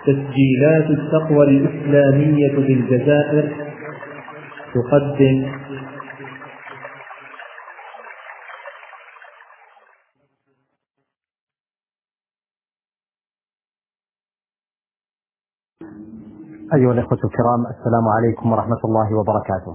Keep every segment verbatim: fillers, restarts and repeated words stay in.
تسجيلات التقوى الإسلامية بالجزائر تقدم أيها الإخوة الكرام، السلام عليكم ورحمة الله وبركاته.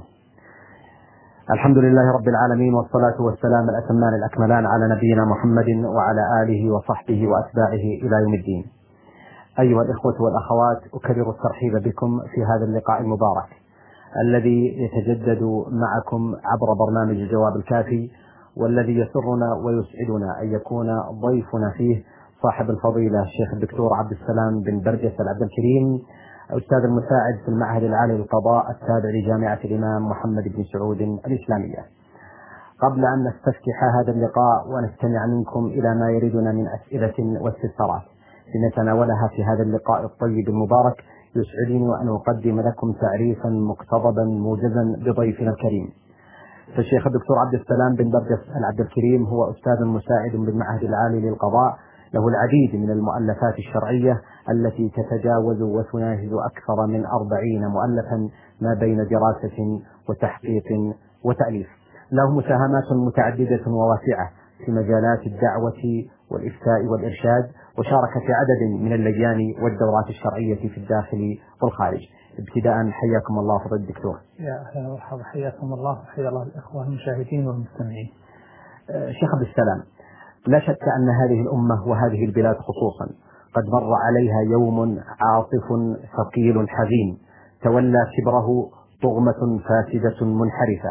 الحمد لله رب العالمين، والصلاة والسلام الأتمان الأكملان على نبينا محمد وعلى آله وصحبه وأتباعه إلى يوم الدين. أيها الإخوة والأخوات، أكرر الترحيب بكم في هذا اللقاء المبارك الذي يتجدد معكم عبر برنامج الجواب الكافي، والذي يسرنا ويسعدنا أن يكون ضيفنا فيه صاحب الفضيلة الشيخ الدكتور عبد السلام بن برجس العبد الكريم، أستاذ المساعد في المعهد العالي للقضاء التابع لجامعة الإمام محمد بن سعود الإسلامية. قبل أن نستفتح هذا اللقاء ونستمع منكم إلى ما يريدنا من أسئلة واستفسارات لنتناولها في هذا اللقاء الطيب المبارك، يسعدني وأن أقدم لكم تعريفا مقتضبا موجزا بضيفنا الكريم. فالشيخ الدكتور عبد السلام بن برجس العبد الكريم هو أستاذ مساعد بالمعهد العالي للقضاء، له العديد من المؤلفات الشرعية التي تتجاوز وتناهز أكثر من أربعين مؤلفا ما بين دراسة وتحقيق وتأليف. له مساهمات متعددة وواسعة في مجالات الدعوة والإفتاء والإرشاد، وشارك في عدد من اللجان والدورات الشرعية في الداخل والخارج. ابتداء حياكم الله فضل الدكتور. يا أهلا ومرحبا، حياكم الله وحيا الله الإخوة المشاهدين والمستمعين. شيخ عبد السلام، لا شك أن هذه الأمة وهذه البلاد خصوصا قد مر عليها يوم عاصف ثقيل حزين تولى كبره طغمة فاسدة منحرفة،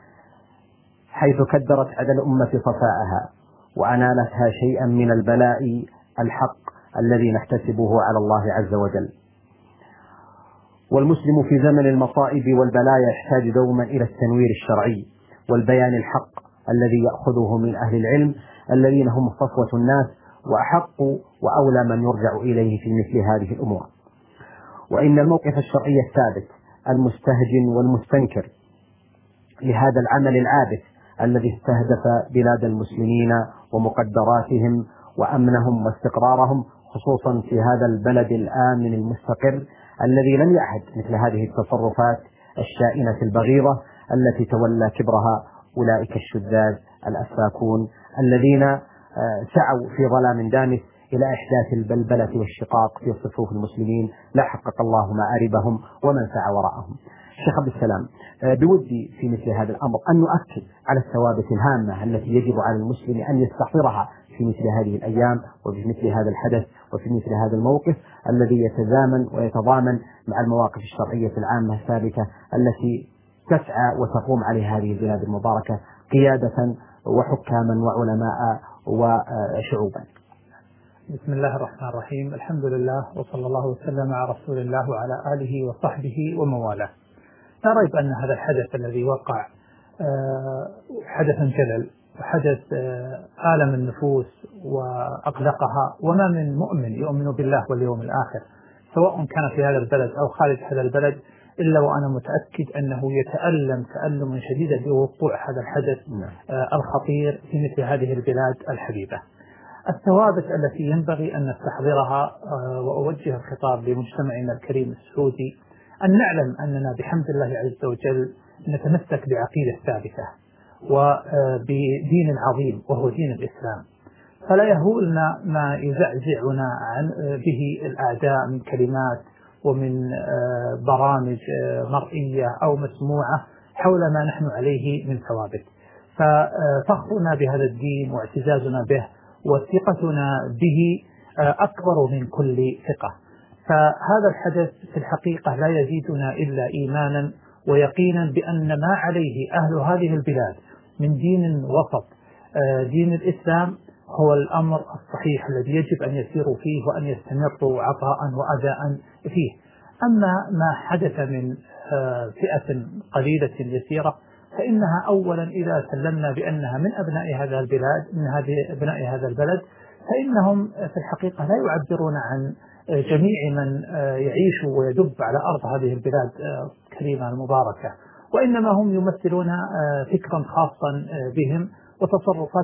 حيث كدرت على الأمة صفاءها وأنالتها شيئا من البلاء الحق الذي نحتسبه على الله عز وجل. والمسلم في زمن المصائب والبلايا يحتاج دوما إلى التنوير الشرعي والبيان الحق الذي يأخذه من أهل العلم الذين هم صفوة الناس وأحق وأولى من يرجع إليه في مثل هذه الأمور. وإن الموقف الشرعي الثابت المستهجن والمستنكر لهذا العمل العابث الذي استهدف بلاد المسلمين ومقدراتهم وأمنهم واستقرارهم، خصوصا في هذا البلد الآمن المستقر الذي لم يعهد مثل هذه التصرفات الشائنة البغيضة التي تولى كبرها أولئك الشذاذ الأفاكون الذين سعوا في ظلام دامس إلى إحداث البلبلة والشقاق في صفوف المسلمين، لا حقق الله مآربهم ومن سعى وراءهم. شيخ عبد السلام، بودي في مثل هذا الأمر أن نؤكد على الثوابت الهامة التي يجب على المسلم أن يستحضرها في مثل هذه الأيام وفي مثل هذا الحدث وفي مثل هذا الموقف الذي يتزامن ويتضامن مع المواقف الشرعية العامة الثابتة التي تسعى وتقوم عليها هذه البلاد المباركة قيادة وحكاما وعلماء وشعوبا. بسم الله الرحمن الرحيم، الحمد لله وصلى الله وسلم على رسول الله وعلى آله وصحبه وموالاه. لا ريب أن هذا الحدث الذي وقع حدث جلل وحدث آلم النفوس وأقلقها، وما من مؤمن يؤمن بالله واليوم الآخر سواء كان في هذا البلد أو خارج هذا البلد إلا وأنا متأكد أنه يتألم تألما شديدا بوقوع هذا الحدث الخطير في مثل هذه البلاد الحبيبة. الثوابت التي ينبغي أن نستحضرها، وأوجه الخطاب لمجتمعنا الكريم السعودي، أن نعلم أننا بحمد الله عز وجل نتمسك بعقيدة ثابتة وبدين عظيم وهو دين الإسلام، فلا يهولنا ما يزعزعنا عن به الأعداء من كلمات ومن برامج مرئية أو مسموعة حول ما نحن عليه من ثوابت. ففخرنا بهذا الدين واعتزازنا به وثقتنا به أكبر من كل ثقة. فهذا الحدث في الحقيقة لا يزيدنا إلا إيمانا ويقينا بأن ما عليه أهل هذه البلاد من دين وسط دين الإسلام هو الأمر الصحيح الذي يجب أن يسيروا فيه وأن يستمروا عطاء وأداء فيه. أما ما حدث من فئة قليلة يسيرة فإنها أولا إذا سلمنا بأنها من أبناء هذا البلاد من هذه أبناء هذا البلد فإنهم في الحقيقة لا يعبرون عن جميع من يعيش ويدب على أرض هذه البلاد الكريمة المباركة، وإنما هم يمثلون فكرا خاصا بهم وتصرفات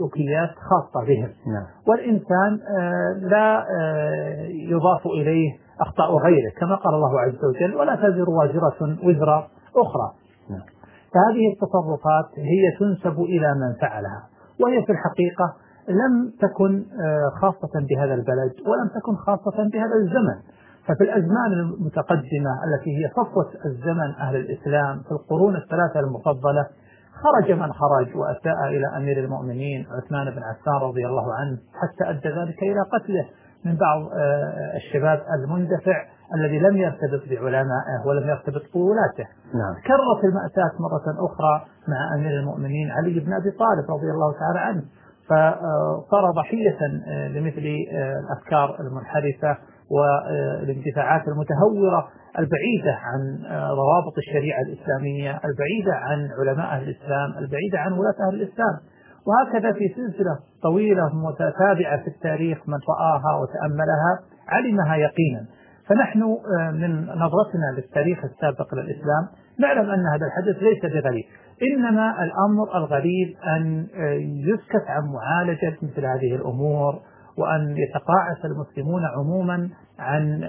وسلوكيات خاصة بهم. والإنسان لا يضاف إليه أخطاء غيره، كما قال الله عز وجل: ولا تزر وازرة وزر أخرى. فهذه التصرفات هي تنسب إلى من فعلها، وهي في الحقيقة لم تكن خاصة بهذا البلد ولم تكن خاصة بهذا الزمن. ففي الأزمان المتقدمة التي هي صفوة الزمن أهل الإسلام في القرون الثلاثة المفضلة، خرج من خرج وأساء إلى أمير المؤمنين عثمان بن عفان رضي الله عنه، حتى أدى ذلك إلى قتله من بعض الشباب المندفع الذي لم يرتبط بعلمائه ولم يرتبط بولاته. نعم. كررت المأساة مرة أخرى مع أمير المؤمنين علي بن أبي طالب رضي الله تعالى عنه، فصار ضحية لمثل الأفكار المنحرفة والاندفاعات المتهورة البعيدة عن ضوابط الشريعة الإسلامية، البعيدة عن علماء أهل الإسلام، البعيدة عن ولاة أهل الإسلام. وهكذا في سلسلة طويلة متتابعة في التاريخ من رآها وتأملها علمها يقينا. فنحن من نظرتنا للتاريخ السابق للإسلام نعلم أن هذا الحدث ليس بغريب، إنما الأمر الغريب أن يسكت عن معالجة مثل هذه الأمور، وأن يتقاعس المسلمون عموما عن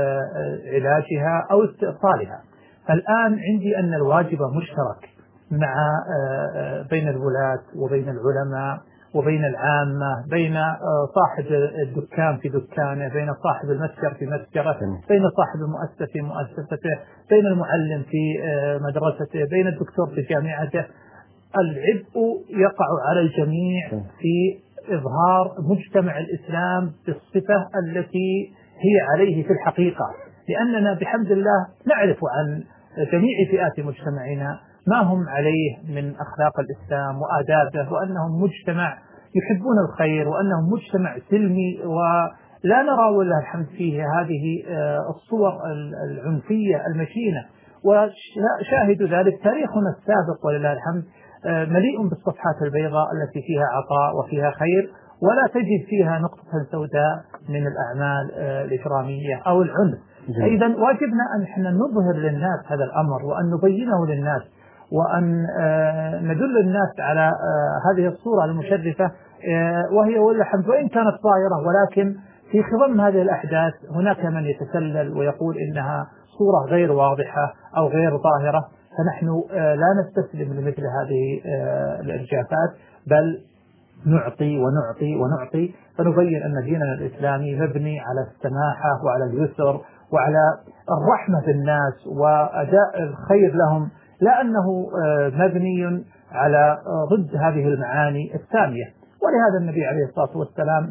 علاجها أو استئصالها. فالآن عندي أن الواجب مشترك مع بين الولاة وبين العلماء وبين العامة، بين صاحب الدكان في دكانه، بين صاحب المتجر في متجره، بين صاحب المؤسسة في مؤسسته، بين المعلم في مدرسته، بين الدكتور في جامعته. العبء يقع على الجميع في إظهار مجتمع الإسلام بالصفة التي هي عليه في الحقيقة، لأننا بحمد الله نعرف عن جميع فئات مجتمعنا ما هم عليه من أخلاق الإسلام وآدابه، وأنهم مجتمع يحبون الخير، وأنهم مجتمع سلمي، ولا نرى ولله الحمد فيه هذه الصور العنفية المشينة. وشاهد ذلك تاريخنا السابق ولله الحمد مليء بالصفحات البيضاء التي فيها عطاء وفيها خير، ولا تجد فيها نقطة سوداء من الأعمال الإجرامية أو العنف. إذن واجبنا أن احنا نظهر للناس هذا الأمر، وأن نبينه للناس، وأن ندل الناس على هذه الصورة المشرفة، وهي ولله الحمد وإن كانت ظاهرة، ولكن في خضم هذه الأحداث هناك من يتسلل ويقول إنها صورة غير واضحة أو غير ظاهرة. فنحن لا نستسلم لمثل هذه الإرجافات، بل نعطي ونعطي ونعطي، فنبين أن ديننا الإسلامي مبني على السماحة وعلى اليسر وعلى الرحمة بالناس وأداء الخير لهم، لا أنه مبني على ضد هذه المعاني الثانية. ولهذا النبي عليه الصلاة والسلام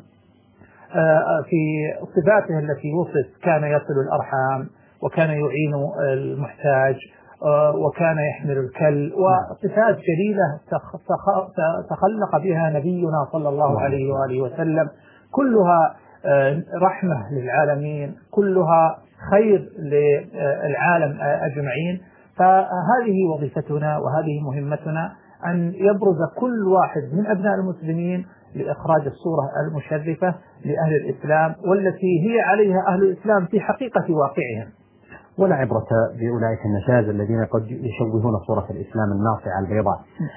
في صفاته التي وصف كان يصل الأرحام، وكان يعين المحتاج، وكان يحمل الكل، وصفات جليلة تخلق بها نبينا صلى الله عليه وآله وسلم، كلها رحمة للعالمين، كلها خير للعالم أجمعين. فهذه وظيفتنا وهذه مهمتنا، أن يبرز كل واحد من أبناء المسلمين لإخراج الصورة المشرفة لأهل الإسلام، والتي هي عليها أهل الإسلام في حقيقة واقعهم. ولا عبرة بأولئك النشاز الذين قد يشوهون صورة الإسلام الناصعة البيضاء.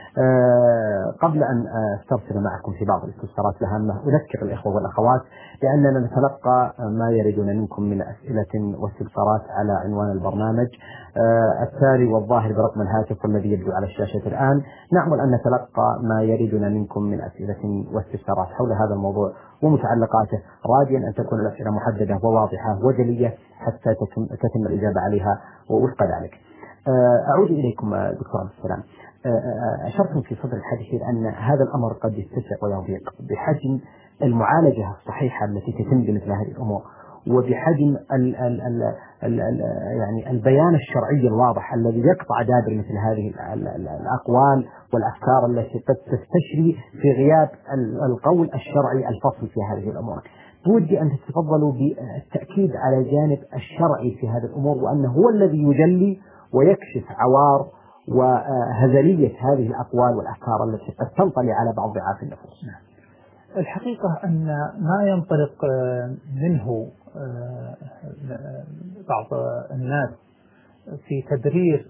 أه قبل أن استرسل معكم في بعض الاستفسارات الهامة، أذكر الإخوة والأخوات بأننا نتلقى ما يردون منكم من أسئلة واستفسارات على عنوان البرنامج أه التالي والظاهر برقم الهاتف الذي يبدو على الشاشة الآن. نعمل أن نتلقى ما يردون منكم من أسئلة واستفسارات حول هذا الموضوع ومتعلقاته، راجيا أن تكون الأسئلة محددة وواضحة وجلية حتى تتم الإجابة عليها ووفق ذلك. أعود إليكم دكتور عبد السلام. أشرتم في صدر الحديث أن هذا الأمر قد يتسع ويضيق بحجم المعالجة الصحيحة التي تتم بمثل هذه الأمور، وبحجم ال ال ال ال ال يعني البيان الشرعي الواضح الذي يقطع دابر مثل هذه ال ال الأقوال والأفكار التي قد تستشري في غياب القول الشرعي الفصل في هذه الأمور. بودي أن تتفضلوا بالتأكيد على الجانب الشرعي في هذه الأمور، وأنه هو الذي يجلي ويكشف عوار وهزلية هذه الأقوال والأفكار التي قد تنطلي على بعض ضعاف النفوس. الحقيقة أن ما ينطلق منه بعض الناس في تبرير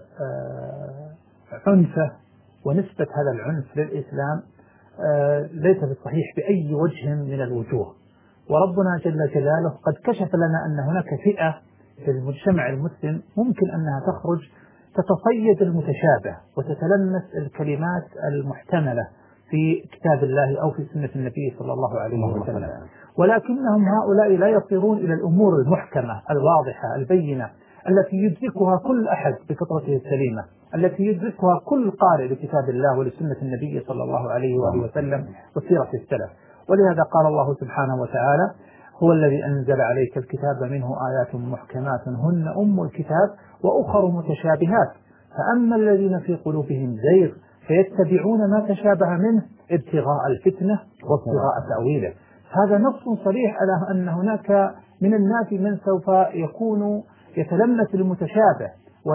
عنفه ونسبة هذا العنف للإسلام ليس بالصحيح بأي وجه من الوجوه، وربنا جل جلاله قد كشف لنا أن هناك فئة في المجتمع المسلم ممكن أنها تخرج تتصيد المتشابه وتتلمس الكلمات المحتملة في كتاب الله أو في سنة النبي صلى الله عليه وسلم، ولكنهم هؤلاء لا يصيرون إلى الأمور المحكمة الواضحة البينة التي يدركها كل أحد بفطرته السليمة، التي يدركها كل قارئ لكتاب الله ولسنة النبي صلى الله عليه وآله وسلم وسيرة السلف. ولهذا قال الله سبحانه وتعالى: هو الذي أنزل عليك الكتاب منه آيات محكمات هن أم الكتاب وأخر متشابهات فأما الذين في قلوبهم زيغ فيتبعون ما تشابه منه ابتغاء الفتنة وابتغاء تأويله. هذا نص صريح على أن هناك من الناس من سوف يكون يتلمس المتشابه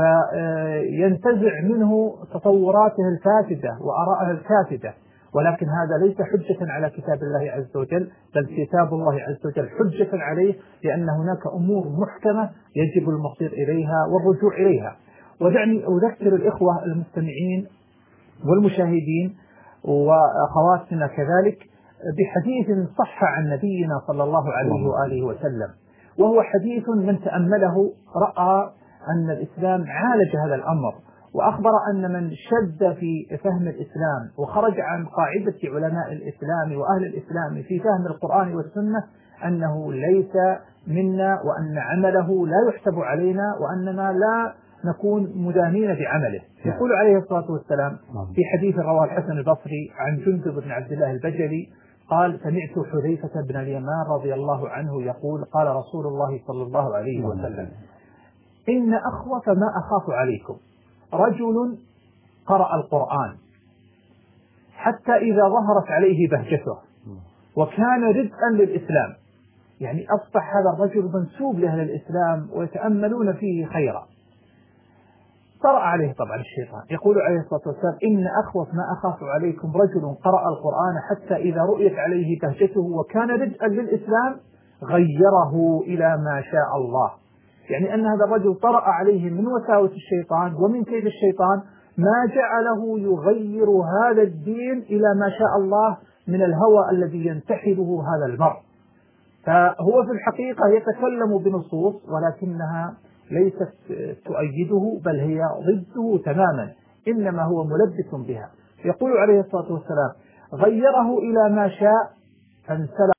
وينتزع منه تصوراته الفاسدة وآراءه الكافدة، ولكن هذا ليس حجة على كتاب الله عز وجل، بل كتاب الله عز وجل حجة عليه، لأن هناك أمور محكمة يجب المصير إليها والرجوع إليها. ودعني أذكر الإخوة المستمعين والمشاهدين وأخواتنا كذلك بحديث صح عن نبينا صلى الله عليه وآله وسلم، وهو حديث من تأمله رأى أن الإسلام عالج هذا الأمر، وأخبر أن من شد في فهم الإسلام وخرج عن قاعدة علماء الإسلام وأهل الإسلام في فهم القرآن والسنة أنه ليس منا، وأن عمله لا يحسب علينا، وأننا لا نكون مدانين بعمله. يقول عليه الصلاة والسلام في حديث رواه الحسن البصري عن جندب بن عبد الله البجلي قال: سمعت حذيفة بن اليمان رضي الله عنه يقول: قال رسول الله صلى الله عليه وسلم: إن أخوف ما أخاف عليكم رجل قرأ القرآن حتى إذا ظهرت عليه بهجته وكان ردءا للإسلام، يعني أصبح هذا الرجل منسوب لأهل الإسلام ويتأملون فيه خيرا. طرأ عليه طبعا الشيطان، يقول عليه الصلاة والسلام: إن أخوف ما أخاف عليكم رجل قرأ القرآن حتى إذا رؤيت عليه بهجته وكان ردءا للإسلام غيره إلى ما شاء الله، يعني أن هذا الرجل طرأ عليه من وساوس الشيطان ومن كيد الشيطان ما جعله يغير هذا الدين إلى ما شاء الله من الهوى الذي ينتحله هذا المرء. فهو في الحقيقة يتكلم بنصوص ولكنها ليست تؤيده، بل هي ضده تماما، إنما هو ملبس بها. يقول عليه الصلاة والسلام: غيره إلى ما شاء فانسلخ